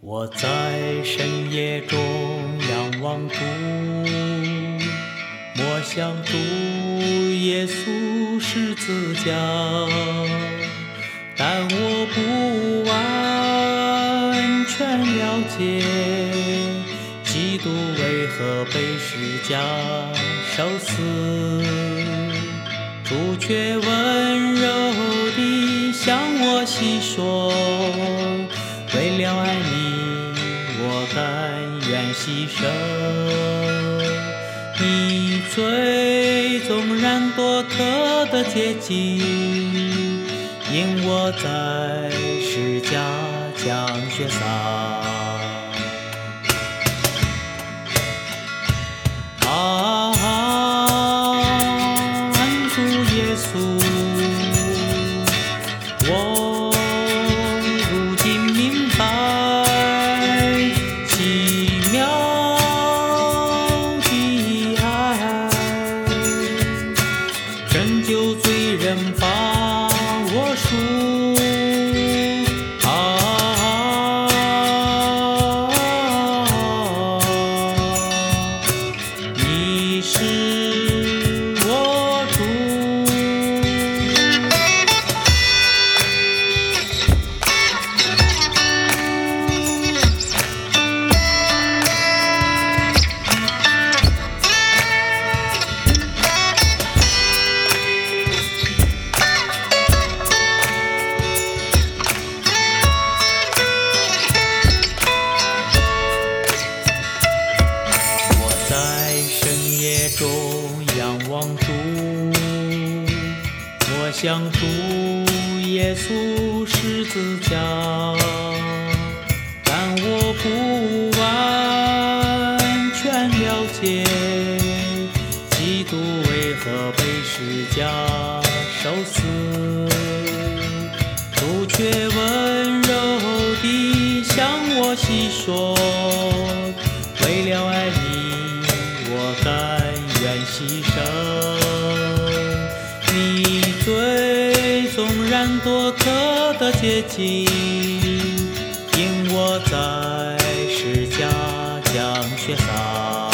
我在深夜中仰望主，默想主耶稣十字架，但我不完全了解基督为何被十架受死，主却温柔地向我细说，为了爱你我甘愿牺牲，你最纵然多可的接近，因我在十架将血洒。主耶稣，我如今明白奇妙的爱，拯救罪人把我赎。你是我主。在深夜中仰望主，我想主耶稣十字架，但我不完全了解基督为何被十架受死，主却温柔地向我细说，为了爱你我甘愿牺牲，你最纵然多可的接近，因我在十架将血洒。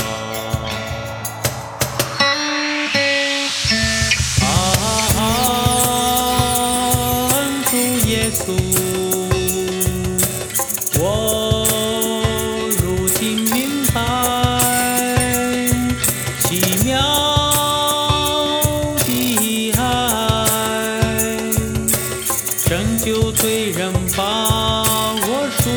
主耶稣，我如今明白奇妙的爱，拯救罪人把我赎。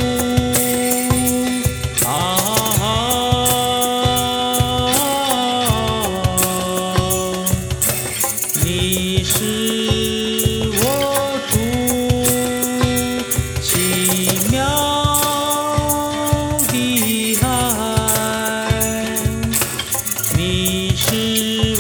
你是我主，奇妙的爱，你是